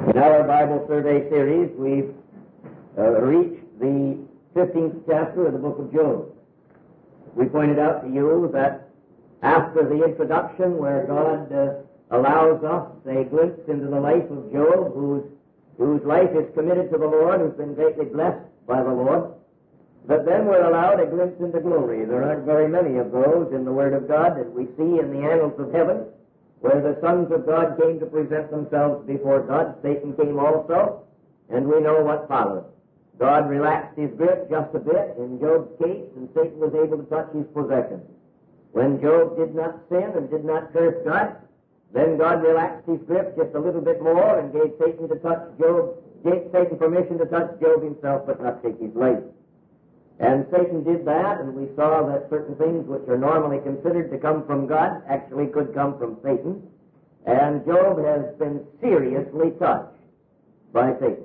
In our Bible survey series, we've reached the 15th chapter of the book of Job. We pointed out to you that after the introduction, where God allows us a glimpse into the life of Job, whose life is committed to the Lord, who's been greatly blessed by the Lord, but then we're allowed a glimpse into glory. There aren't very many of those in the Word of God that we see in the annals of heaven, where the sons of God came to present themselves before God. Satan came also, and we know what followed. God relaxed his grip just a bit in Job's case, and Satan was able to touch his possessions. When Job did not sin and did not curse God, then God relaxed his grip just a little bit more and gave Satan permission to touch Job himself, but not take his life. And Satan did that, and we saw that certain things which are normally considered to come from God actually could come from Satan. And Job has been seriously touched by Satan.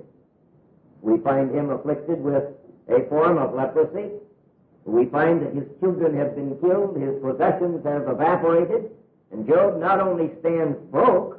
We find him afflicted with a form of leprosy. We find that his children have been killed, his possessions have evaporated, and Job not only stands broke,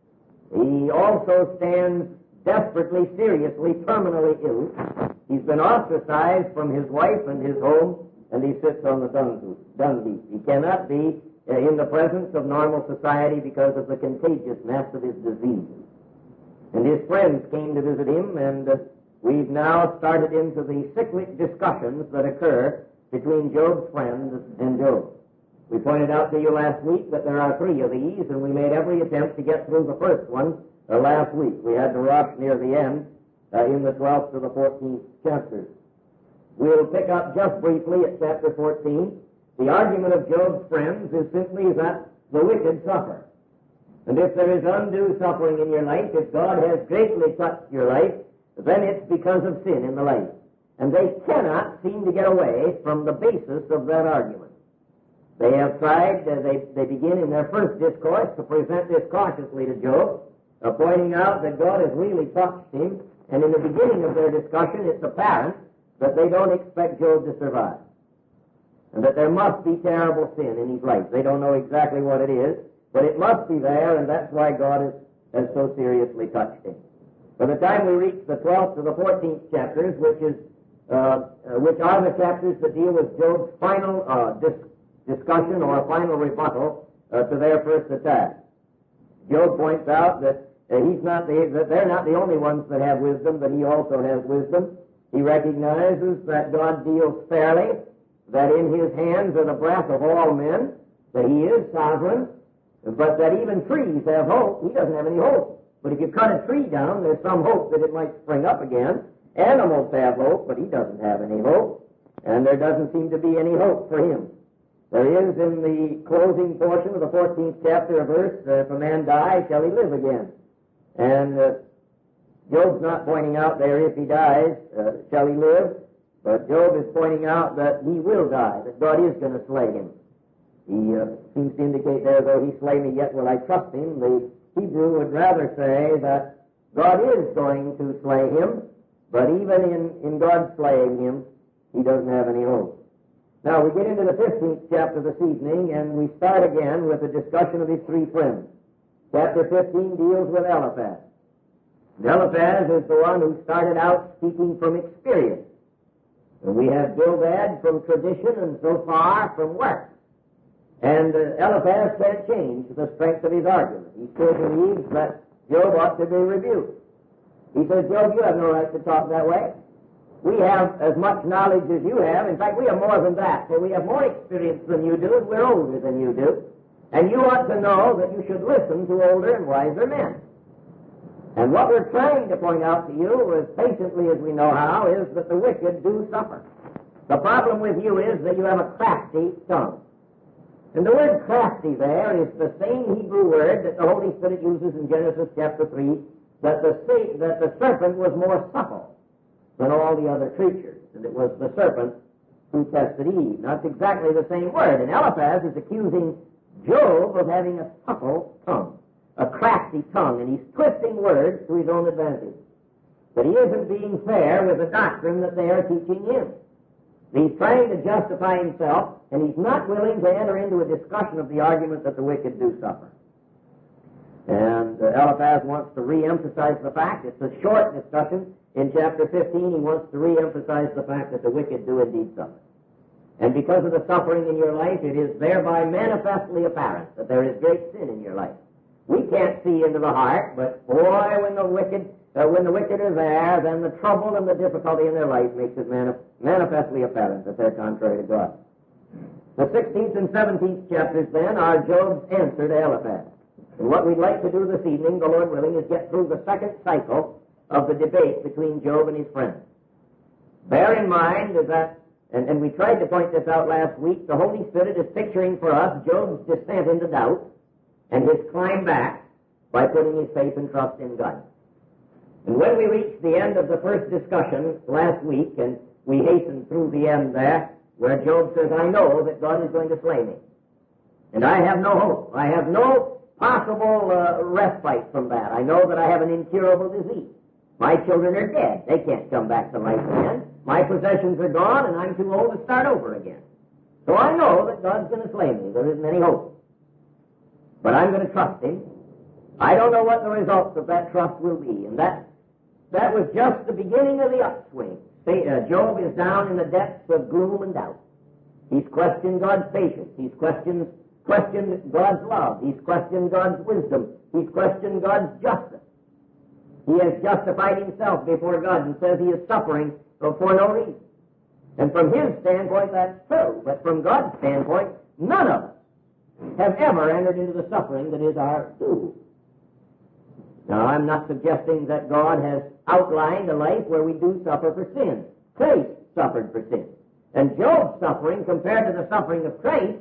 he also stands desperately, seriously, terminally ill. He's been ostracized from his wife and his home, and he sits on the dung heap. He cannot be in the presence of normal society because of the contagiousness of his disease. And his friends came to visit him, and we've now started into the cyclic discussions that occur between Job's friends and Job. We pointed out to you last week that there are three of these, and we made every attempt to get through the first one last week. We had to rush near the end in the 12th to the 14th chapters. We'll pick up just briefly at chapter 14. The argument of Job's friends is simply that the wicked suffer. And if there is undue suffering in your life, if God has greatly touched your life, then it's because of sin in the life. And they cannot seem to get away from the basis of that argument. They have tried, they begin in their first discourse to present this cautiously to Job, pointing out that God has really touched him, and in the beginning of their discussion it's apparent that they don't expect Job to survive, and that there must be terrible sin in his life. They don't know exactly what it is, but it must be there, and that's why God has so seriously touched him. By the time we reach the 12th to the 14th chapters, which are the chapters that deal with Job's final discussion or final rebuttal to their first attack, Job points out that that they're not the only ones that have wisdom, but he also has wisdom. He recognizes that God deals fairly, that in his hands are the breath of all men, that he is sovereign, but that even trees have hope. He doesn't have any hope. But if you cut a tree down, there's some hope that it might spring up again. Animals have hope, but he doesn't have any hope, and there doesn't seem to be any hope for him. There is in the closing portion of the 14th chapter a verse, if a man die, shall he live again? And Job's not pointing out there if he dies, shall he live? But Job is pointing out that he will die, that God is going to slay him. He seems to indicate there, though he slay me, yet will I trust him. The Hebrew would rather say that God is going to slay him, but even in God slaying him, he doesn't have any hope. Now, we get into the 15th chapter this evening, and we start again with a discussion of his three friends. Chapter 15 deals with Eliphaz. And Eliphaz is the one who started out speaking from experience. And we have Bildad from tradition, and so far from work. And Eliphaz can't change the strength of his argument. He still believes that Job ought to be rebuked. He says, Job, you have no right to talk that way. We have as much knowledge as you have. In fact, we have more than that. So we have more experience than you do, and we're older than you do. And you ought to know that you should listen to older and wiser men. And what we're trying to point out to you, as patiently as we know how, is that the wicked do suffer. The problem with you is that you have a crafty tongue. And the word crafty there is the same Hebrew word that the Holy Spirit uses in Genesis chapter 3, that the serpent was more supple than all the other creatures. And it was the serpent who tested Eve. Now, it's exactly the same word. And Eliphaz is accusing Job of having a supple tongue, a crafty tongue, and he's twisting words to his own advantage. But he isn't being fair with the doctrine that they are teaching him. He's trying to justify himself, and he's not willing to enter into a discussion of the argument that the wicked do suffer. And Eliphaz wants to re-emphasize the fact. It's a short discussion. In chapter 15, he wants to re-emphasize the fact that the wicked do indeed suffer. And because of the suffering in your life, it is thereby manifestly apparent that there is great sin in your life. We can't see into the heart, but boy, when the wicked are there, then the trouble and the difficulty in their life makes it manifestly apparent that they're contrary to God. The 16th and 17th chapters, then, are Job's answer to Eliphaz. And what we'd like to do this evening, the Lord willing, is get through the second cycle of the debate between Job and his friends. Bear in mind that, and we tried to point this out last week, the Holy Spirit is picturing for us Job's descent into doubt and his climb back by putting his faith and trust in God. And when we reached the end of the first discussion last week, and we hastened through the end there, where Job says, I know that God is going to slay me. And I have no hope. I have no possible respite from that. I know that I have an incurable disease. My children are dead. They can't come back to life again. My possessions are gone, and I'm too old to start over again. So I know that God's going to slay me. There isn't any hope. But I'm going to trust Him. I don't know what the results of that trust will be. And that was just the beginning of the upswing. Job is down in the depths of gloom and doubt. He's questioned God's patience. He's questioned God's love. He's questioned God's wisdom. He's questioned God's justice. He has justified himself before God and says he is suffering for no reason. And from his standpoint, that's true. But from God's standpoint, none of us have ever entered into the suffering that is our due. Now, I'm not suggesting that God has outlined a life where we do suffer for sin. Christ suffered for sin. And Job's suffering, compared to the suffering of Christ,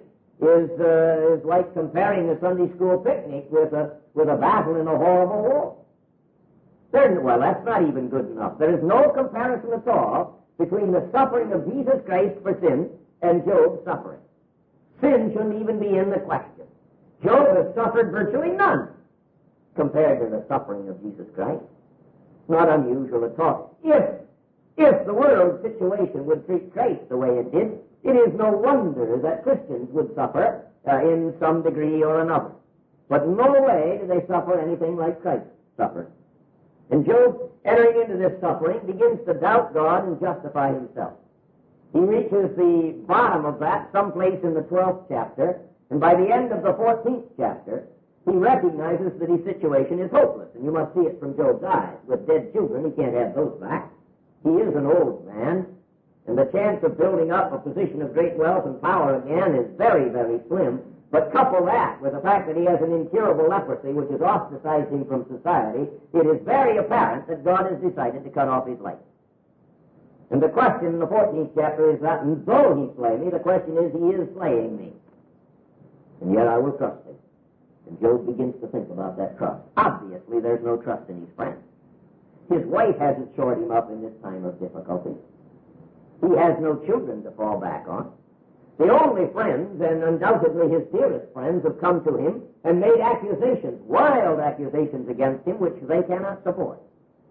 is like comparing a Sunday school picnic with a battle in a horrible war. Well, that's not even good enough. There is no comparison at all between the suffering of Jesus Christ for sin and Job's suffering. Sin shouldn't even be in the question. Job has suffered virtually none compared to the suffering of Jesus Christ. Not unusual at all. If the world's situation would treat Christ the way it did, it is no wonder that Christians would suffer in some degree or another. But no way do they suffer anything like Christ suffered. And Job, entering into this suffering, begins to doubt God and justify himself. He reaches the bottom of that someplace in the 12th chapter, and by the end of the 14th chapter, he recognizes that his situation is hopeless. And you must see it from Job's eyes. With dead children, he can't have those back. He is an old man, and the chance of building up a position of great wealth and power again is very, very slim. But couple that with the fact that he has an incurable leprosy which has ostracized him from society, it is very apparent that God has decided to cut off his life. And the question in the 14th chapter is that, and though he slay me, the question is, he is slaying me. And yet I will trust him. And Job begins to think about that trust. Obviously, there's no trust in his friends. His wife hasn't shored him up in this time of difficulty. He has no children to fall back on. The only friends, and undoubtedly his dearest friends, have come to him and made accusations, wild accusations against him, which they cannot support.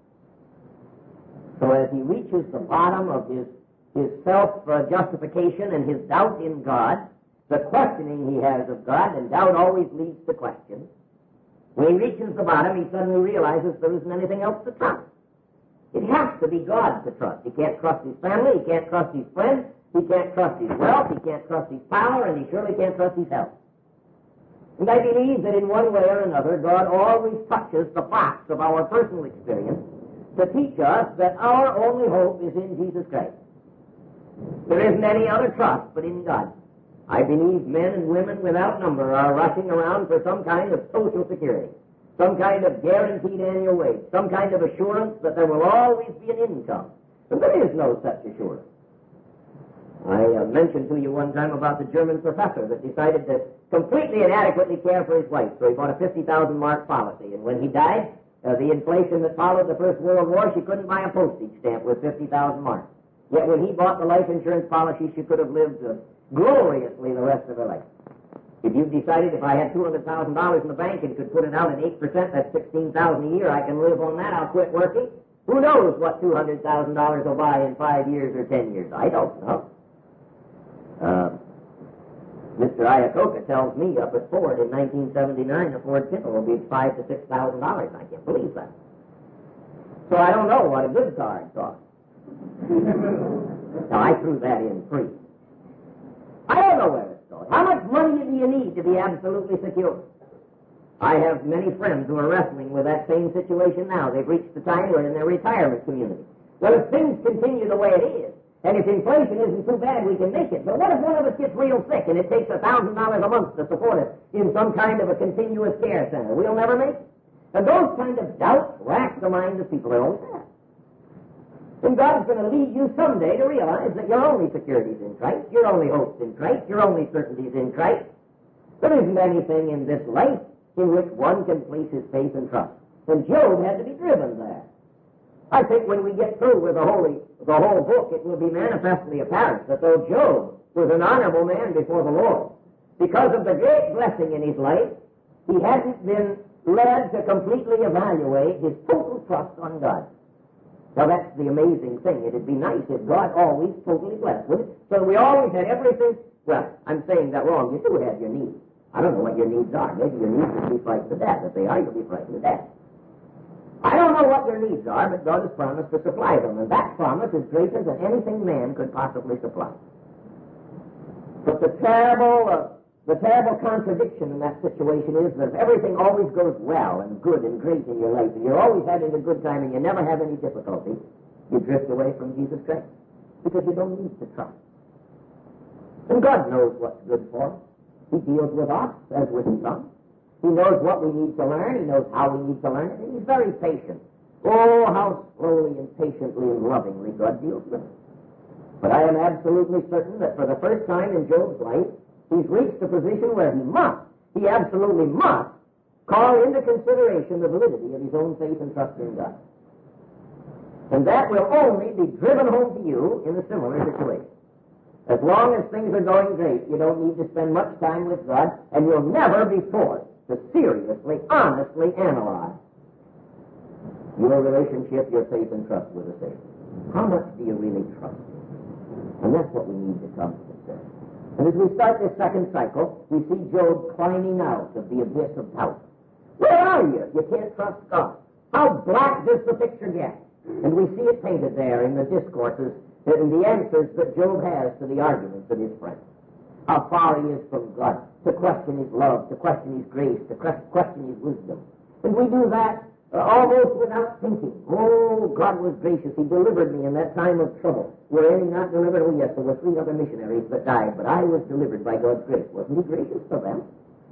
So as he reaches the bottom of his self-justification and his doubt in God, the questioning he has of God, and doubt always leads to questions, when he reaches the bottom, he suddenly realizes there isn't anything else to trust. It has to be God to trust. He can't trust his family, he can't trust his friends, he can't trust his wealth, he can't trust his power, and he surely can't trust his health. And I believe that in one way or another, God always touches the box of our personal experience to teach us that our only hope is in Jesus Christ. There isn't any other trust but in God. I believe men and women without number are rushing around for some kind of social security, some kind of guaranteed annual wage, some kind of assurance that there will always be an income. But there is no such assurance. I mentioned to you one time about the German professor that decided to completely and adequately care for his wife, so he bought a 50,000 mark policy, and when he died, the inflation that followed the First World War, she couldn't buy a postage stamp with 50,000 marks. Yet when he bought the life insurance policy, she could have lived gloriously the rest of her life. If you decided if I had $200,000 in the bank and could put it out at 8%, that's $16,000 a year, I can live on that, I'll quit working. Who knows what $200,000 will buy in 5 years or 10 years? I don't know. Mr. Iacocca tells me up at Ford in 1979 a Ford Pinto will be $5,000 to $6,000. I can't believe that. So I don't know what a good car costs. Now, I threw that in free. I don't know where it's going. How much money do you need to be absolutely secure? I have many friends who are wrestling with that same situation now. They've reached the time where in their retirement community. Well, if things continue the way it is, and if inflation isn't too bad, we can make it. But what if one of us gets real sick and it takes $1,000 a month to support us in some kind of a continuous care center? We'll never make it. And those kind of doubts rack the mind of people. They always have. And God's going to lead you someday to realize that your only security is in Christ, your only hope is in Christ, your only certainty is in Christ. There isn't anything in this life in which one can place his faith and trust. And Job had to be driven there. I think when we get through with the whole book, it will be manifestly apparent that though Job was an honorable man before the Lord, because of the great blessing in his life, he hadn't been led to completely evaluate his total trust on God. Now that's the amazing thing. It'd be nice if God always totally blessed, wouldn't it? So we always had everything. Well, I'm saying that wrong. You do have your needs. I don't know what your needs are. Maybe your needs will be frightened to death. If they are, you'll be frightened to death. I don't know what your needs are, but God has promised to supply them, and that promise is greater than anything man could possibly supply. But the terrible contradiction in that situation is that if everything always goes well and good and great in your life, and you're always having a good time and you never have any difficulty, you drift away from Jesus Christ because you don't need to trust. And God knows what's good for us. He deals with us as with his Son. He knows what we need to learn. He knows how we need to learn it. And he's very patient. Oh, how slowly and patiently and lovingly God deals with us. But I am absolutely certain that for the first time in Job's life, he's reached a position where he absolutely must, call into consideration the validity of his own faith and trust in God. And that will only be driven home to you in a similar situation. As long as things are going great, you don't need to spend much time with God, and you'll never be forced to seriously, honestly analyze your relationship, your faith and trust with the Savior. How much do you really trust him? And that's what we need to come to consider. And as we start this second cycle, we see Job climbing out of the abyss of doubt. Where are you? You can't trust God. How black does the picture get? And we see it painted there in the discourses and the answers that Job has to the arguments of his friends. How far he is from God, to question his love, to question his grace, to question his wisdom. And we do that almost without thinking. Oh, God was gracious. He delivered me in that time of trouble. Were any not delivered? Oh, yes, there were 3 other missionaries that died, but I was delivered by God's grace. Wasn't he gracious to them?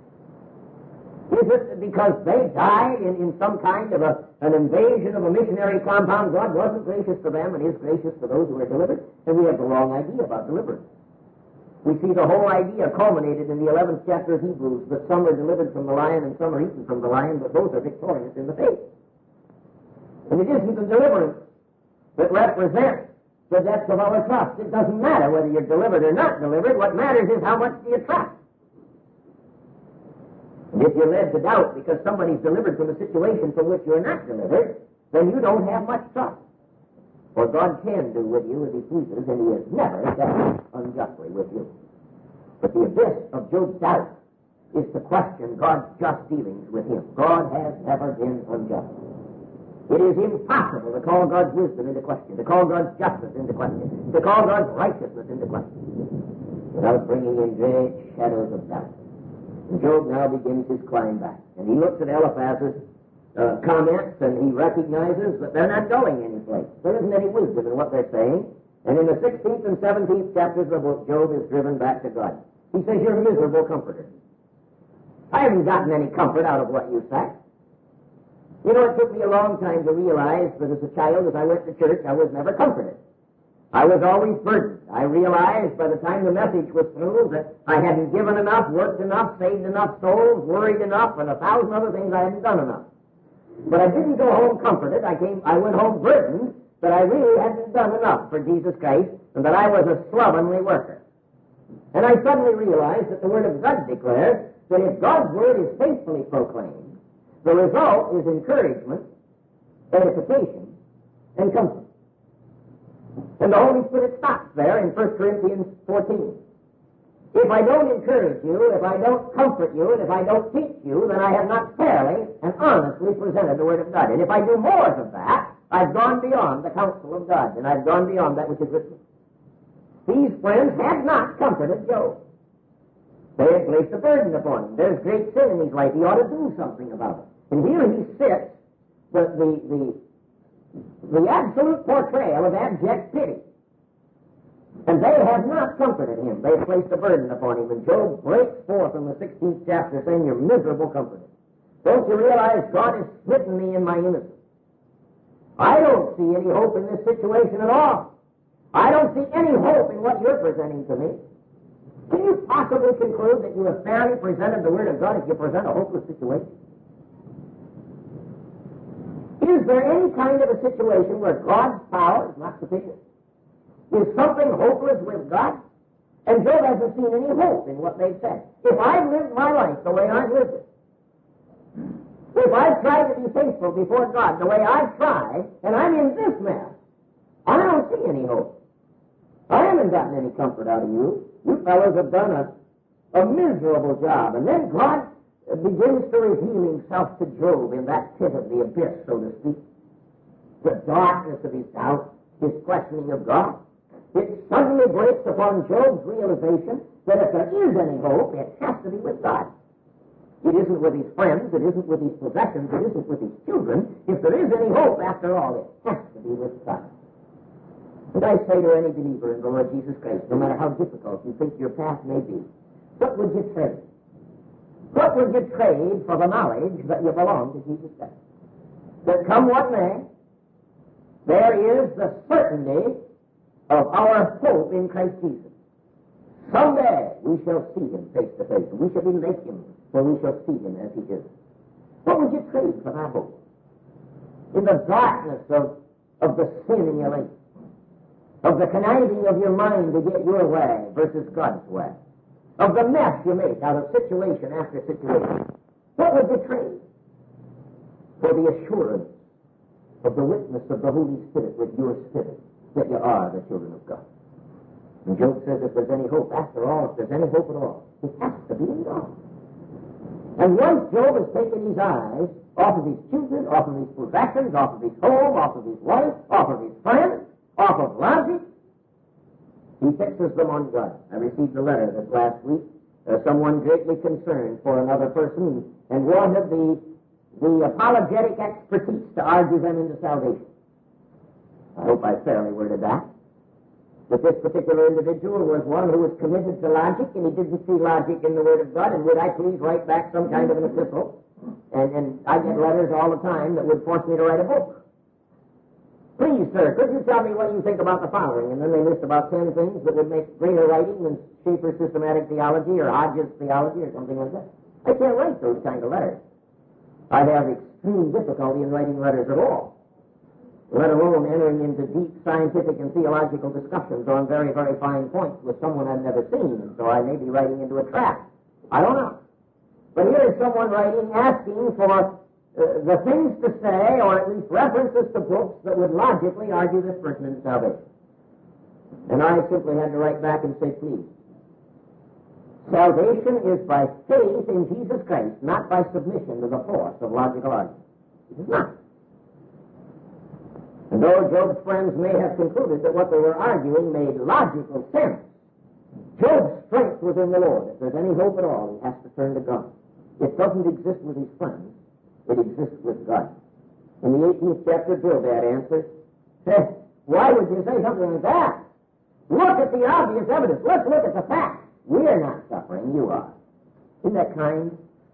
Is it because they died in some kind of an invasion of a missionary compound, God wasn't gracious to them and is gracious to those who are delivered? And we have the wrong idea about deliverance. We see the whole idea culminated in the 11th chapter of Hebrews, that some are delivered from the lion and some are eaten from the lion, but both are victorious in the faith. And it isn't the deliverance that represents the depth of our trust. It doesn't matter whether you're delivered or not delivered. What matters is how much do you trust. And if you're led to doubt because somebody's delivered from a situation from which you're not delivered, then you don't have much trust. For God can do with you as he pleases, and he has never dealt unjustly with you. But the abyss of Job's doubt is to question God's just dealings with him. God has never been unjust. It is impossible to call God's wisdom into question, to call God's justice into question, to call God's righteousness into question, without bringing in great shadows of doubt. And Job now begins his climb back. And he looks at Eliphaz's comments, and he recognizes that they're not going any place. There isn't any wisdom in what they're saying. And in the 16th and 17th chapters of the book, Job is driven back to God. He says, you're miserable comforter. I haven't gotten any comfort out of what you say. You know, it took me a long time to realize that as a child, as I went to church, I was never comforted. I was always burdened. I realized by the time the message was through that I hadn't given enough, worked enough, saved enough souls, worried enough, and 1,000 other things I hadn't done enough. But I didn't go home comforted. I went home burdened that I really hadn't done enough for Jesus Christ and that I was a slovenly worker. And I suddenly realized that the Word of God declares that if God's Word is faithfully proclaimed, the result is encouragement, edification, and comfort. And the Holy Spirit stops there in 1 Corinthians 14. If I don't encourage you, if I don't comfort you, and if I don't teach you, then I have not fairly and honestly presented the Word of God. And if I do more than that, I've gone beyond the counsel of God, and I've gone beyond that which is written. These friends had not comforted Job. They had placed a burden upon him. There's great sin in his life. He ought to do something about it. And here he sits, the absolute portrayal of abject pity. And they have not comforted him. They have placed a burden upon him. And Job breaks forth in the 16th chapter saying, "You're miserable comforted. Don't you realize God has smitten me in my innocence? I don't see any hope in this situation at all. I don't see any hope in what you're presenting to me." Can you possibly conclude that you have fairly presented the Word of God if you present a hopeless situation? Is there any kind of a situation where God's power is not sufficient? Is something hopeless with God? And Job hasn't seen any hope in what they've said. If I've lived my life the way I've lived it, if I've tried to be faithful before God the way I've tried, and I'm in this mess, I don't see any hope. I haven't gotten any comfort out of you. You fellows have done a miserable job. And then God begins to reveal himself to Job in that pit of the abyss, so to speak. The darkness of his doubt, his questioning of God. It suddenly breaks upon Job's realization that if there is any hope, it has to be with God. It isn't with his friends, it isn't with his possessions, it isn't with his children. If there is any hope, after all, it has to be with God. And I say to any believer in the Lord Jesus Christ, no matter how difficult you think your path may be, what would you trade? What would you trade for the knowledge that you belong to Jesus Christ? That come what may, there is the certainty of our hope in Christ Jesus. Someday we shall see him face to face. We shall be like him, for we shall see him as he is. What would you trade for that hope? In the darkness of the sin in your life, of the conniving of your mind to get your way versus God's way, of the mess you make out of situation after situation, what would you trade for the assurance of the witness of the Holy Spirit with your spirit that you are the children of God? And Job says if there's any hope, after all, if there's any hope at all, it has to be in God. And once Job has taken his eyes off of his children, off of his possessions, off of his home, off of his wife, off of his friends, off of logic, he fixes them on God. I received a letter this last week, someone greatly concerned for another person and wanted the apologetic expertise to argue them into salvation. I hope I fairly worded that. But this particular individual was one who was committed to logic, and he didn't see logic in the Word of God, and would I please write back some kind of an epistle? And I get letters all the time that would force me to write a book. Please, sir, could you tell me what you think about the following? And then they list about 10 things that would make greater writing than Schaeffer's systematic theology or Hodges' theology or something like that. I can't write those kind of letters. I have extreme difficulty in writing letters at all, let alone entering into deep scientific and theological discussions on very, very fine points with someone I've never seen, and so I may be writing into a trap. I don't know. But here is someone writing, asking for the things to say, or at least references to books that would logically argue this person into salvation. And I simply had to write back and say, please, salvation is by faith in Jesus Christ, not by submission to the force of logical argument. It is not. And though Job's friends may have concluded that what they were arguing made logical sense, Job's strength was in the Lord. If there's any hope at all, he has to turn to God. It doesn't exist with his friends. It exists with God. In the 18th chapter, Bildad answers, why would you say something like that? Look at the obvious evidence. Let's look at the facts. We're not suffering, you are. Isn't that kind?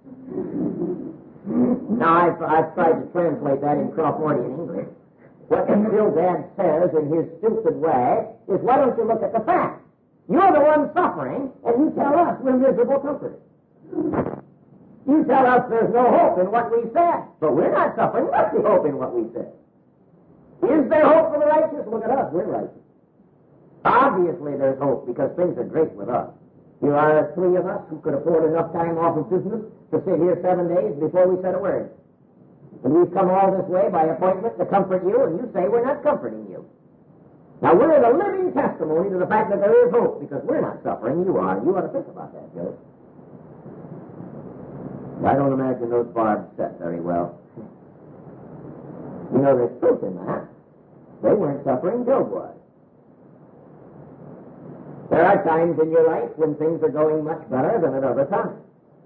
Now, I've tried to translate that in Crawfordian English. What Bildad says in his stupid way is, why don't you look at the facts? You're the one suffering, and you tell us we're miserable comforters. You tell us there's no hope in what we said, but we're not suffering. What's the hope in what we said? Is there hope for the righteous? Look at us, we're righteous. Obviously there's hope, because things are great with us. Here are 3 of us who could afford enough time off of business to sit here 7 days before we said a word. And we've come all this way by appointment to comfort you, and you say we're not comforting you. Now, we're the living testimony to the fact that there is hope, because we're not suffering. You are. You ought to think about that, Job. I don't imagine those barbs set very well. You know, there's truth in that. They weren't suffering. Job was. There are times in your life when things are going much better than at other times.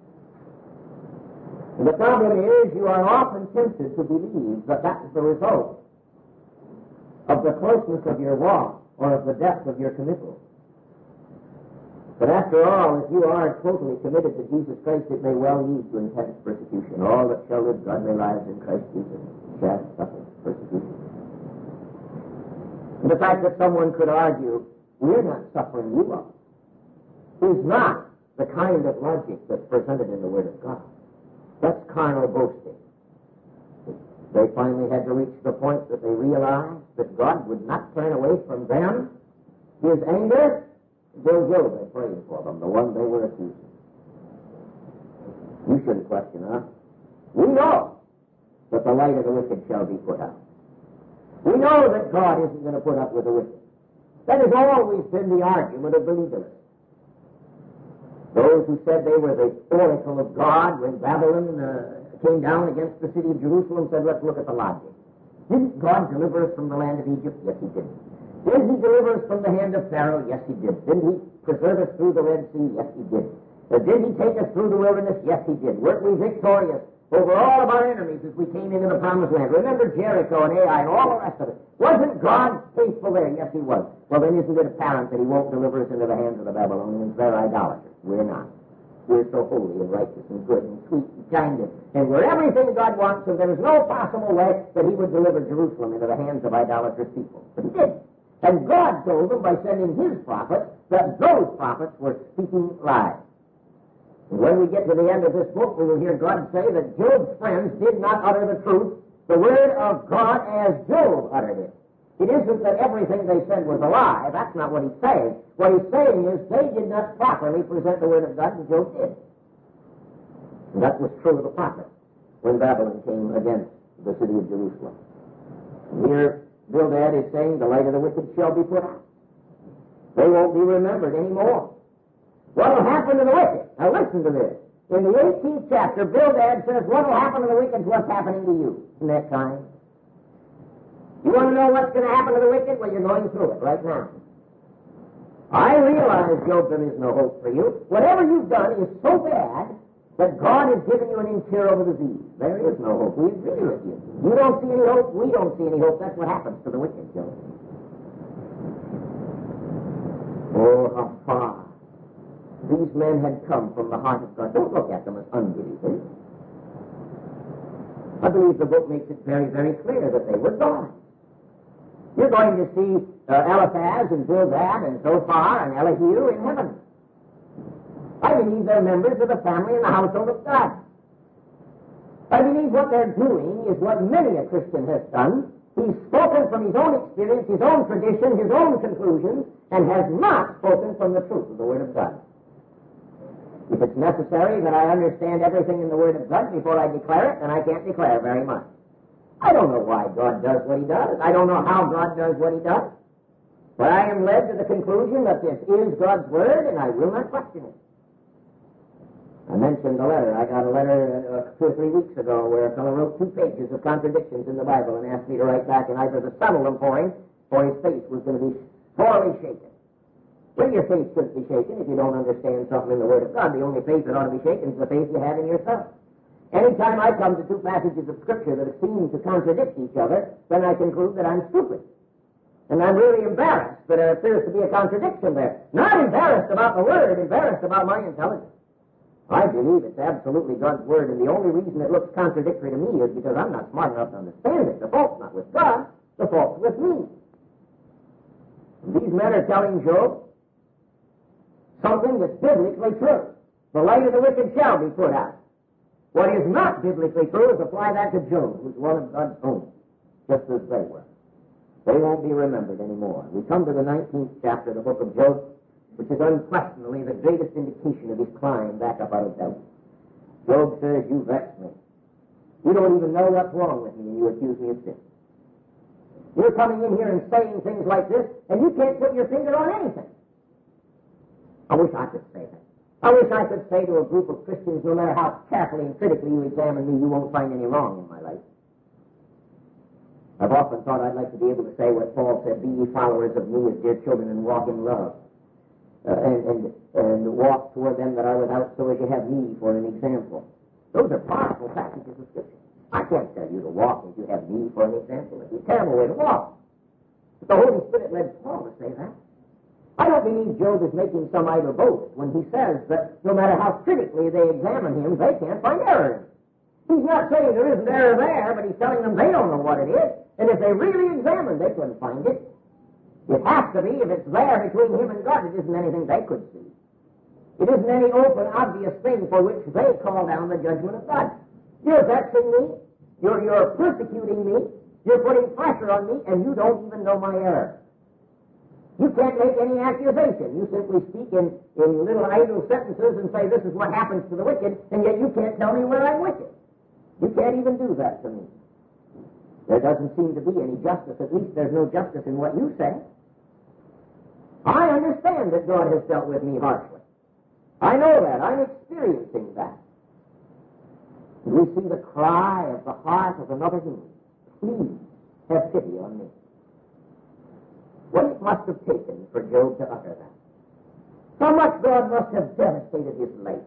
And the problem is you are often tempted to believe that that's the result of the closeness of your walk or of the depth of your commitment. But after all, if you are totally committed to Jesus Christ, it may well lead to intense persecution. All that shall live godly lives in Christ Jesus shall suffer persecution. And the fact that someone could argue, we're not suffering, you are, is not the kind of logic that's presented in the Word of God. That's carnal boasting. They finally had to reach the point that they realized that God would not turn away from them His anger. Job had prayed for them, the one they were accusing. You shouldn't question us. We know that the light of the wicked shall be put out. We know that God isn't going to put up with the wicked. That has always been the argument of the legalists. Those who said they were the oracle of God when Babylon came down against the city of Jerusalem said, let's look at the logic. Didn't God deliver us from the land of Egypt? Yes, He did. Did He deliver us from the hand of Pharaoh? Yes, He did. Didn't He preserve us through the Red Sea? Yes, He did. Did He take us through the wilderness? Yes, He did. Weren't we victorious over all of our enemies as we came into the promised land? Remember Jericho and Ai and all the rest of it. Wasn't God faithful there? Yes, He was. Well, then isn't it apparent that He won't deliver us into the hands of the Babylonians? They're idolaters. We're not. We're so holy and righteous and good and sweet and kind, and we're everything God wants, and there's no possible way that He would deliver Jerusalem into the hands of idolatrous people. But He did. And God told them by sending His prophets that those prophets were speaking lies. And when we get to the end of this book, we will hear God say that Job's friends did not utter the truth, the word of God as Job uttered it. It isn't that everything they said was a lie. That's not what He's saying. What He's saying is they did not properly present the word of God, and Job did. And that was true of the prophets when Babylon came against the city of Jerusalem. And here, Bildad is saying the light of the wicked shall be put out. They won't be remembered anymore. What will happen to the wicked? Now listen to this. In the 18th chapter, Bildad says, what will happen to the wicked is what's happening to you. Isn't that kind? You want to know what's going to happen to the wicked? Well, you're going through it right now. I realize, Job, there is no hope for you. Whatever you've done is so bad that God has given you an incurable disease. There is no hope. We agree with you. You don't see any hope. We don't see any hope. That's what happens to the wicked, Job. Oh, how far these men had come from the heart of God. Don't look at them as unbelievers. I believe the book makes it very, very clear that they were God. You're going to see Eliphaz and Bildad and Zophar and Elihu in heaven. I believe they're members of the family and the household of God. I believe what they're doing is what many a Christian has done. He's spoken from his own experience, his own tradition, his own conclusions, and has not spoken from the truth of the Word of God. If it's necessary that I understand everything in the Word of God before I declare it, then I can't declare very much. I don't know why God does what He does. I don't know how God does what He does. But I am led to the conclusion that this is God's Word, and I will not question it. I mentioned the letter. I got a letter 2 or 3 weeks ago where a fellow wrote 2 pages of contradictions in the Bible and asked me to write back, and I was to settle them for him, for his face was going to be sorely shaken. Well, your faith shouldn't be shaken if you don't understand something in the Word of God. The only faith that ought to be shaken is the faith you have in yourself. Anytime I come to 2 passages of Scripture that seem to contradict each other, then I conclude that I'm stupid. And I'm really embarrassed that there appears to be a contradiction there. Not embarrassed about the Word, embarrassed about my intelligence. I believe it's absolutely God's Word, and the only reason it looks contradictory to me is because I'm not smart enough to understand it. The fault's not with God, the fault's with me. And these men are telling Job something that's biblically true. The light of the wicked shall be put out. What is not biblically true is apply that to Job, who's one of God's own, just as they were. They won't be remembered anymore. We come to the 19th chapter of the book of Job, which is unquestionably the greatest indication of his climb back up out of doubt. Job says, you vex me. You don't even know what's wrong with me, and you accuse me of sin. You're coming in here and saying things like this, and you can't put your finger on anything. I wish I could say that. I wish I could say to a group of Christians, no matter how carefully and critically you examine me, you won't find any wrong in my life. I've often thought I'd like to be able to say what Paul said, be ye followers of me as dear children and walk in love. And walk toward them that are without, so as you have me for an example. Those are powerful passages of Scripture. I can't tell you to walk as you have me for an example. It's a terrible way to walk. But the Holy Spirit led Paul to say that. I don't believe Job is making some idle boast when he says that no matter how critically they examine him, they can't find error in it. He's not saying there isn't error there, but he's telling them they don't know what it is, and if they really examined, they couldn't find it. It has to be. If it's there between him and God, it isn't anything they could see. It isn't any open, obvious thing for which they call down the judgment of God. You're vexing me. You're persecuting me. You're putting pressure on me, and you don't even know my error. You can't make any accusation. You simply speak in little idle sentences and say, this is what happens to the wicked, and yet you can't tell me where I'm wicked. You can't even do that to me. There doesn't seem to be any justice. At least there's no justice in what you say. I understand that God has dealt with me harshly. I know that. I'm experiencing that. And we see the cry of the heart of another human. Please have pity on me. What it must have taken for Job to utter that. How much God must have devastated his life.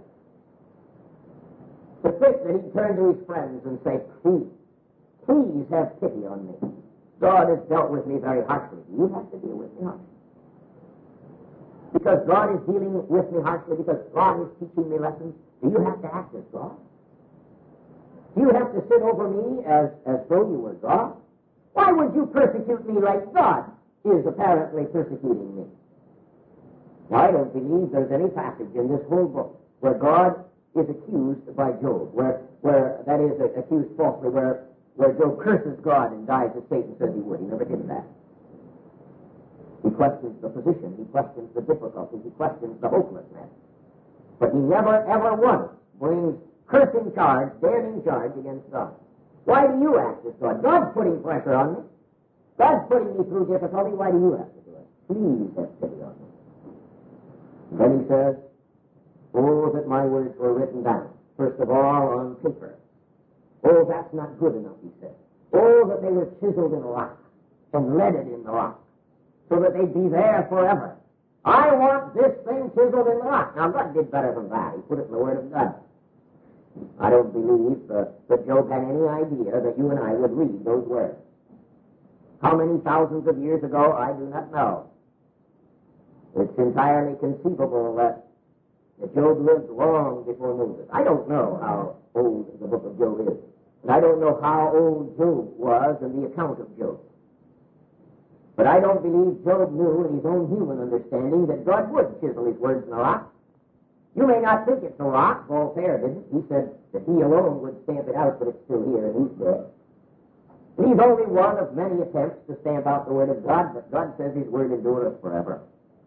To think that he'd turn to his friends and say, please have pity on me. God has dealt with me very harshly. You have to deal with me harshly. Because God is dealing with me harshly, because God is teaching me lessons, do you have to act as God? Do you have to sit over me as though you were God? Why would you persecute me like God is apparently persecuting me? Now, I don't believe there's any passage in this whole book where God is accused by Job, where that is, accused falsely, where Job curses God and dies as Satan said he would. He never did that. He questions the position. He questions the difficulty. He questions the hopelessness. But he never, ever once brings cursing charge, damning charge against God. Why do you act as God? God's putting pressure on me. God's putting me through difficulty. Why do you have to do it? Please have pity on me. And then he says, oh, that my words were written down. First of all, on paper. Oh, that's not good enough, he said. Oh, that they were chiseled in rock and leaded in the rock, so that they'd be there forever. I want this thing chiseled in the rock. Now, God did better than that. He put it in the Word of God. I don't believe that Job had any idea that you and I would read those words. How many thousands of years ago, I do not know. It's entirely conceivable that Job lived long before Moses. I don't know how old the book of Job is. And I don't know how old Job was in the account of Job. But I don't believe Job knew in his own human understanding that God would chisel his words in a rock. You may not think it's a rock. Voltaire didn't. He said that he alone would stamp it out, but it's still here, and he's dead. And he's only one of many attempts to stamp out the Word of God, but God says his Word endureth forever.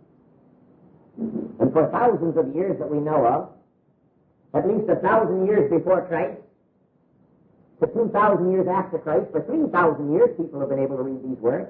And for thousands of years that we know of, at least 1,000 years before Christ, to 2,000 years after Christ, for 3,000 years people have been able to read these words.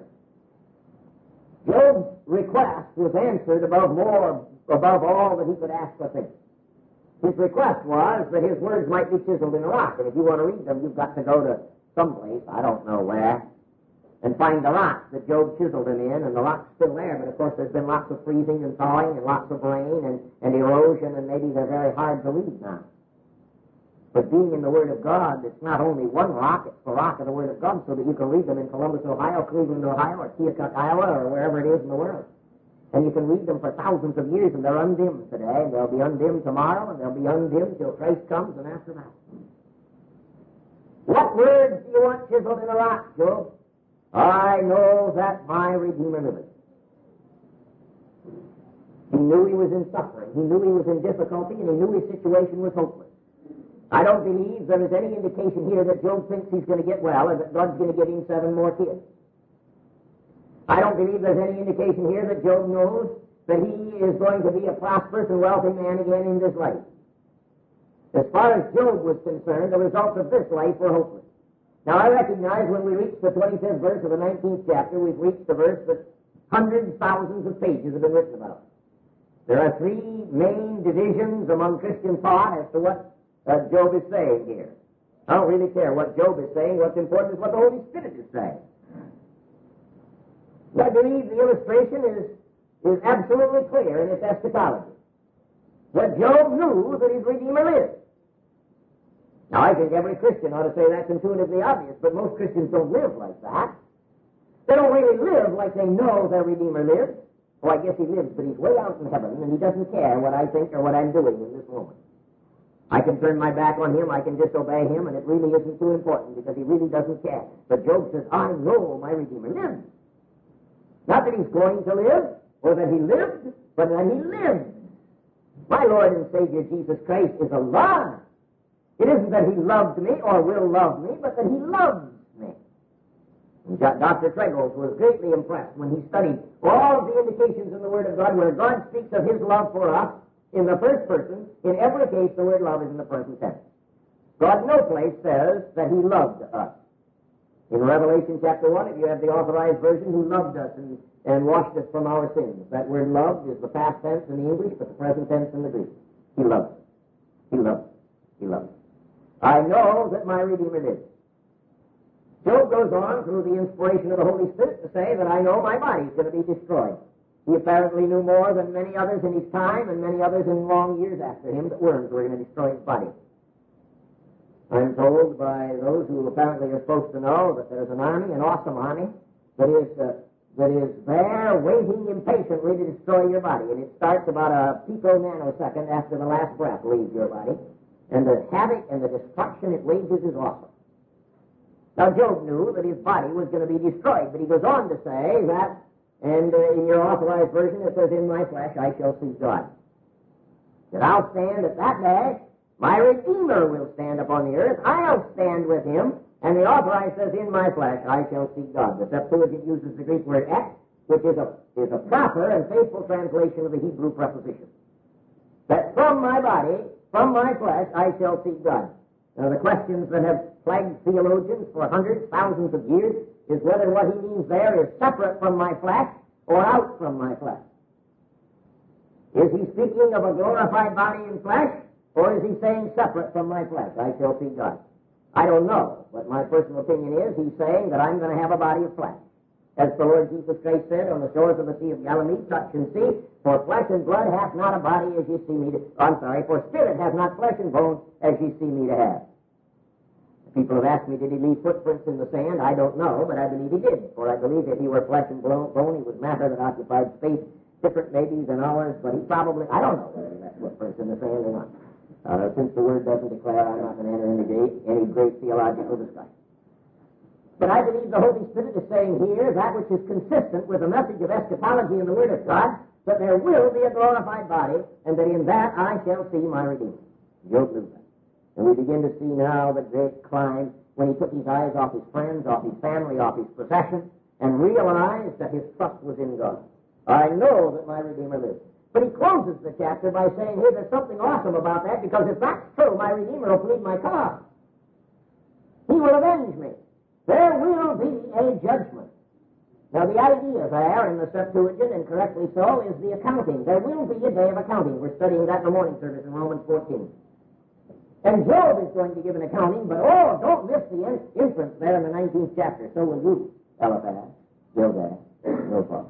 Job's request was answered above all that he could ask or think. His request was that his words might be chiseled in a rock, and if you want to read them, you've got to go to someplace, I don't know where, and find the rock that Job chiseled them in, and the rock's still there, but of course there's been lots of freezing and thawing and lots of rain and erosion, and maybe they're very hard to read now. But being in the Word of God, it's not only one rock, it's the rock of the Word of God, so that you can read them in Columbus, Ohio, Cleveland, Ohio, or Keokuk, Iowa, or wherever it is in the world. And you can read them for thousands of years, and they're undimmed today, and they'll be undimmed tomorrow, and they'll be undimmed till Christ comes, and after that. What words do you want chiseled in a rock, Job? I know that my Redeemer liveth. He knew he was in suffering. He knew he was in difficulty, and he knew his situation was hopeless. I don't believe there is any indication here that Job thinks he's going to get well or that God's going to give him 7 more kids. I don't believe there's any indication here that Job knows that he is going to be a prosperous and wealthy man again in this life. As far as Job was concerned, the results of this life were hopeless. Now, I recognize when we reach the 25th verse of the 19th chapter, we've reached the verse that hundreds, thousands of pages have been written about. There are three main divisions among Christian thought as to what Job is saying here. I don't really care what Job is saying. What's important is what the Holy Spirit is saying. I believe the illustration is absolutely clear in its eschatology. That Job knew that his Redeemer lived. Now, I think every Christian ought to say that's intuitively obvious, but most Christians don't live like that. They don't really live like they know their Redeemer lives. Oh, I guess he lives, but he's way out in heaven, and he doesn't care what I think or what I'm doing in this moment. I can turn my back on him, I can disobey him, and it really isn't too important because he really doesn't care. But Job says, I know my Redeemer lives. Not that he's going to live, or that he lived, but that he lives. My Lord and Savior Jesus Christ is alive. It isn't that he loved me or will love me, but that he loves me. And Dr. Tregolls was greatly impressed when he studied all of the indications in the Word of God where God speaks of his love for us in the first person. In every case, the word love is in the present tense. God in no place says that he loved us. In Revelation chapter 1, if you have the Authorized Version, who loved us and washed us from our sins. That word loved is the past tense in the English, but the present tense in the Greek. He loved us. He loved us. He loved us. I know that my Redeemer lives. Job goes on through the inspiration of the Holy Spirit to say that I know my body is going to be destroyed. He apparently knew more than many others in his time and many others in long years after him that worms were going to destroy his body. I'm told by those who apparently are supposed to know that there's an army, an awesome army, that is there waiting impatiently to destroy your body. And it starts about a pico-nanosecond after the last breath leaves your body. And the havoc and the destruction it wages is awesome. Now, Job knew that his body was going to be destroyed, but he goes on to say that, and in your Authorized Version it says, in my flesh I shall see God. That I'll stand at that day, my Redeemer will stand upon the earth, I'll stand with him, and the Authorized says, in my flesh I shall see God. The Septuagint uses the Greek word ek, which is a proper and faithful translation of the Hebrew preposition. That from my body, from my flesh, I shall see God. Now, the questions that have plagued theologians for hundreds, thousands of years is whether what he means there is separate from my flesh or out from my flesh. Is he speaking of a glorified body in flesh, or is he saying separate from my flesh, I shall see God? I don't know, but my personal opinion is he's saying that I'm going to have a body of flesh. As the Lord Jesus Christ said on the shores of the Sea of Galilee, touch and see, for flesh and blood hath not a body as ye see me to... for spirit hath not flesh and bone as ye see me to have. People have asked me, did he leave footprints in the sand? I don't know, but I believe he did. For I believe if he were flesh and bone, he was matter that occupied space, different maybe than ours, but he probably... I don't know whether he left footprints in the sand or not. Since the Word doesn't declare, I'm not going to enter into any great theological discussion. But I believe the Holy Spirit is saying here that which is consistent with the message of eschatology in the Word of God, that there will be a glorified body, and that in that I shall see my Redeemer. Job knew that. And we begin to see now the great climb when he took his eyes off his friends, off his family, off his possessions, and realized that his trust was in God. I know that my Redeemer lives. But he closes the chapter by saying, hey, there's something awesome about that, because if that's true, my Redeemer will plead my cause. He will avenge me. There will be a judgment. Now, the idea there in the Septuagint, and correctly so, is the accounting. There will be a day of accounting. We're studying that in the morning service in Romans 14. And Job is going to give an accounting, but don't miss the inference there in the 19th chapter. So will you, Eliphaz, Bildad, Zophar.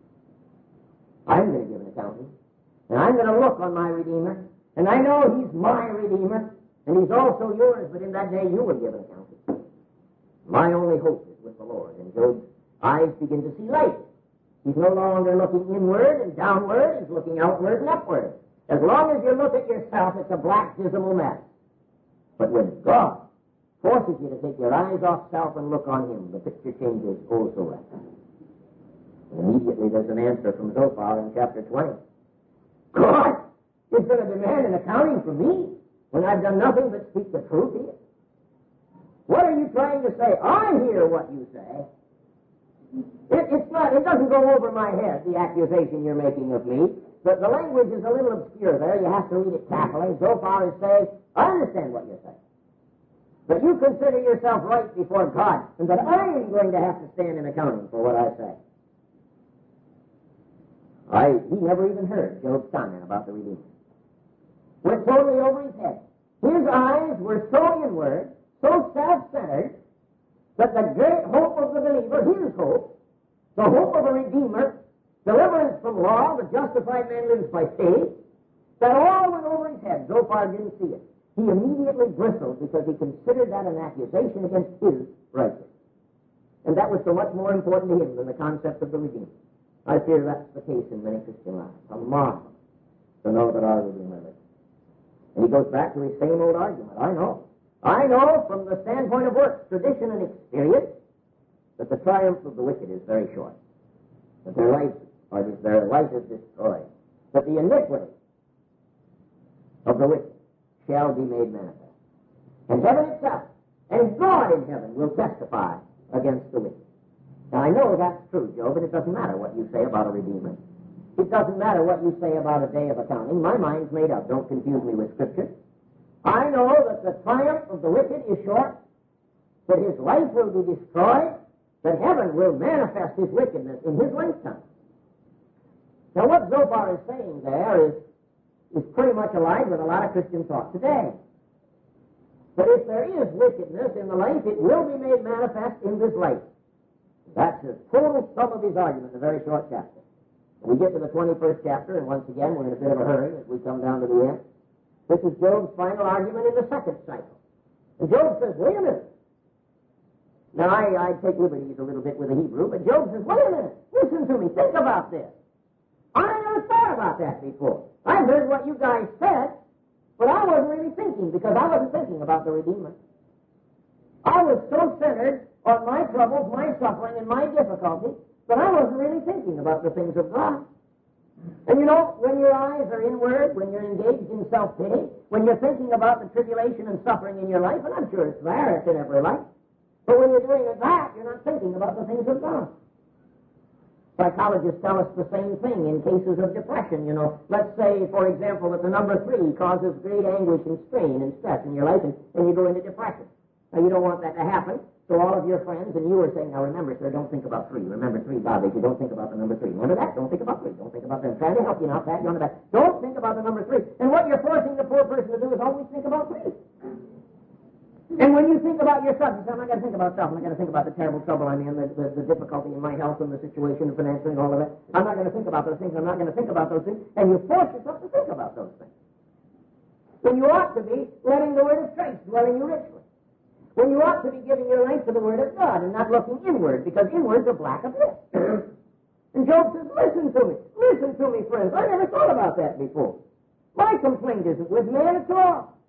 I'm going to give an accounting, and I'm going to look on my Redeemer, and I know he's my Redeemer, and he's also yours, but in that day you will give an accounting. My only hope is with the Lord. And Job's eyes begin to see light. He's no longer looking inward and downward. He's looking outward and upward. As long as you look at yourself, it's a black, dismal mess. But when God forces you to take your eyes off self and look on him, the picture changes oh so rapidly. Immediately there's an answer from Zophar in chapter 20. God is going to demand an accounting from me when I've done nothing but speak the truth here. What are you trying to say? I hear what you say. It doesn't go over my head, the accusation you're making of me. But the language is a little obscure there. You have to read it carefully. Zophar is saying, I understand what you're saying. that you consider yourself right before God, and that I am going to have to stand in accounting for what I say. He never even heard Job's comment about the Redeemer. Went totally over his head. His eyes were so inward, so self-centered, that the great hope of the believer, his hope, the hope of a Redeemer, deliverance from law, the justified man lives by faith, that all went over his head. Zophar didn't see it. He immediately bristled because he considered that an accusation against his righteousness. And that was so much more important to him than the concept of the Redeemer. I fear that's the case in many Christian lives. A marvel to know that our Redeemer lives. And he goes back to his same old argument. I know from the standpoint of works, tradition, and experience that the triumph of the wicked is very short. That their life is destroyed. That the iniquity of the wicked shall be made manifest. And heaven itself, and God in heaven, will testify against the wicked. Now, I know that's true, Job, and it doesn't matter what you say about a Redeemer. It doesn't matter what you say about a day of accounting. My mind's made up. Don't confuse me with Scripture. I know that the triumph of the wicked is short, that his life will be destroyed, that heaven will manifest his wickedness in his lifetime. Now, what Zophar is saying there is pretty much alike with a lot of Christian thought today. But if there is wickedness in the life, it will be made manifest in this life. That's the total sum of his argument in a very short chapter. We get to the 21st chapter, and once again, we're in a bit of a hurry as we come down to the end. This is Job's final argument in the second cycle. And Job says, wait a minute. Now, I take liberties a little bit with the Hebrew, but Job says, wait a minute. Listen to me. Think about this. I never thought about that before. I heard what you guys said, but I wasn't really thinking, because I wasn't thinking about the Redeemer. I was so centered on my troubles, my suffering, and my difficulty that I wasn't really thinking about the things of God. And you know, when your eyes are inward, when you're engaged in self-pity, when you're thinking about the tribulation and suffering in your life, and I'm sure it's there, it's in every life, but when you're doing that, you're not thinking about the things of God. Psychologists tell us the same thing in cases of depression, you know. Let's say, for example, that the number 3 causes great anguish and strain and stress in your life, and you go into depression. Now, you don't want that to happen. So all of your friends, and you were saying, now remember, sir, don't think about 3. Remember 3 bothers you. Don't think about the number 3. Remember that? Don't think about 3. Don't think about that. I'm trying to help you now, Pat. You're on the back. Don't think about the number 3. And what you're forcing the poor person to do is always think about 3. And when you think about yourself, you say, I'm not going to think about self. I'm not going to think about the terrible trouble I'm in, the difficulty in my health and the situation financially and all of that. I'm not going to think about those things. I'm not going to think about those things. And you force yourself to think about those things. When you ought to be letting the word of grace dwell in you richly. When you ought to be giving your life to the Word of God and not looking inward, because inward's a black abyss. And Job says, listen to me, friends. I never thought about that before. My complaint isn't with man at all.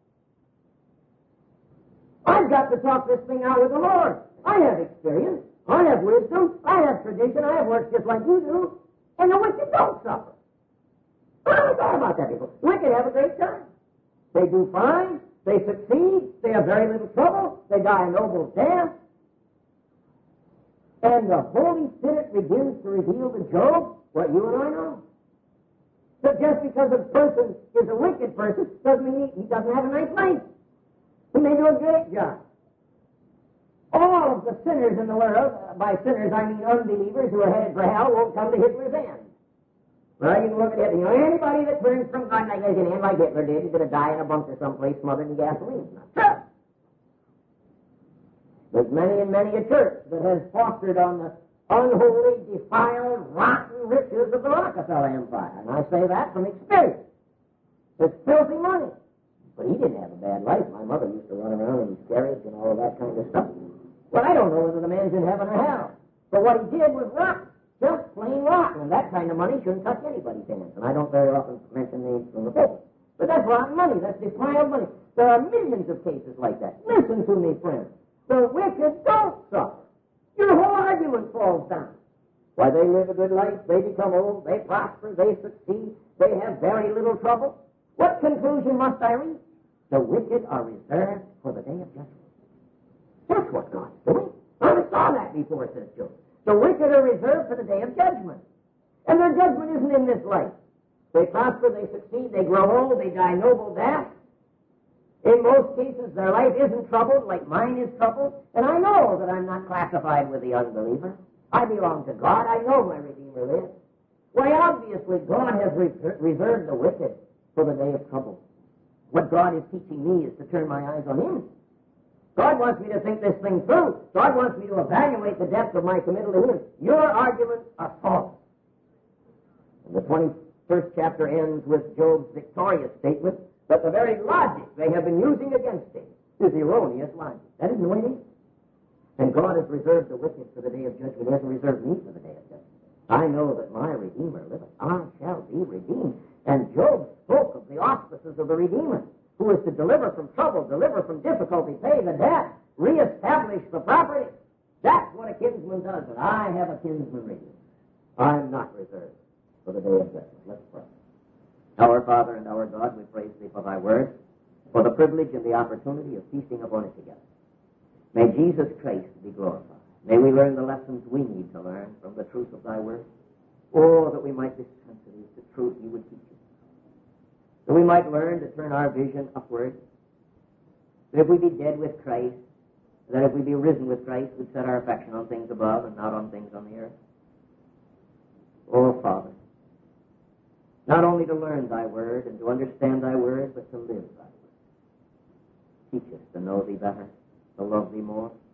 I've got to talk this thing out with the Lord. I have experience. I have wisdom. I have tradition. I have worked just like you do. And the wicked don't suffer. I never thought about that before. The wicked have a great time. They do fine. They succeed. They have very little trouble. They die a noble death. And the Holy Spirit begins to reveal to Job what you and I know. That just because a person is a wicked person doesn't mean he doesn't have a nice life. He may do a great job. All of the sinners in the world, by sinners I mean unbelievers who are headed for hell, won't come to Hitler's end. Well, you can look at Hitler. You know, anybody that turns from God like Hitler did, he's going to die in a bunker someplace smothered in gasoline. It's not true. There's many and many a church that has fostered on the unholy, defiled, rotten riches of the Rockefeller Empire. And I say that from experience. It's filthy money. But he didn't have a bad life. My mother used to run around in his carriage and all of that kind of stuff. Well, I don't know whether the man's in heaven or hell. But what he did was rotten. Just plain rotten. And that kind of money shouldn't touch anybody's hands. And I don't very often mention names from the pulpit. But that's rotten money. That's defiled money. There are millions of cases like that. Listen to me, friends. The wicked don't suffer. Your whole argument falls down. Why, they live a good life. They become old. They prosper. They succeed. They have very little trouble. What conclusion must I reach? The wicked are reserved for the day of judgment. That's what God's doing. I never saw that before, says Job. The wicked are reserved for the day of judgment. And their judgment isn't in this life. They prosper, they succeed, they grow old, they die noble death. In most cases, their life isn't troubled like mine is troubled, and I know that I'm not classified with the unbeliever. I belong to God. I know my Redeemer lives. Why, obviously, God has reserved the wicked for the day of trouble. What God is teaching me is to turn my eyes on Him. God wants me to think this thing through. God wants me to evaluate the depth of my committal to Him. Your arguments are false. And the 21st chapter ends with Job's victorious statement that the very logic they have been using against him is erroneous logic. That isn't the way it is. And God has reserved the wicked for the day of judgment. He hasn't reserved me for the day of judgment. I know that my Redeemer liveth. I shall be redeemed. And Job spoke of the auspices of the Redeemer, who is to deliver from trouble, deliver from difficulty, pay the debt, reestablish the property. That's what a kinsman does, and I have a kinsman redeemer. I'm not reserved for the day of judgment. Let's pray. Our Father and our God, we praise Thee for Thy word, for the privilege and the opportunity of feasting upon it together. May Jesus Christ be glorified. May we learn the lessons we need to learn from the truth of Thy word. Oh, that we might be sensitive to truth You would teach us. That we might learn to turn our vision upward. That if we be dead with Christ, that if we be risen with Christ, we'd set our affection on things above and not on things on the earth. Oh, Father, not only to learn Thy word and to understand Thy word, but to live Thy word. Teach us to know Thee better, to love Thee more,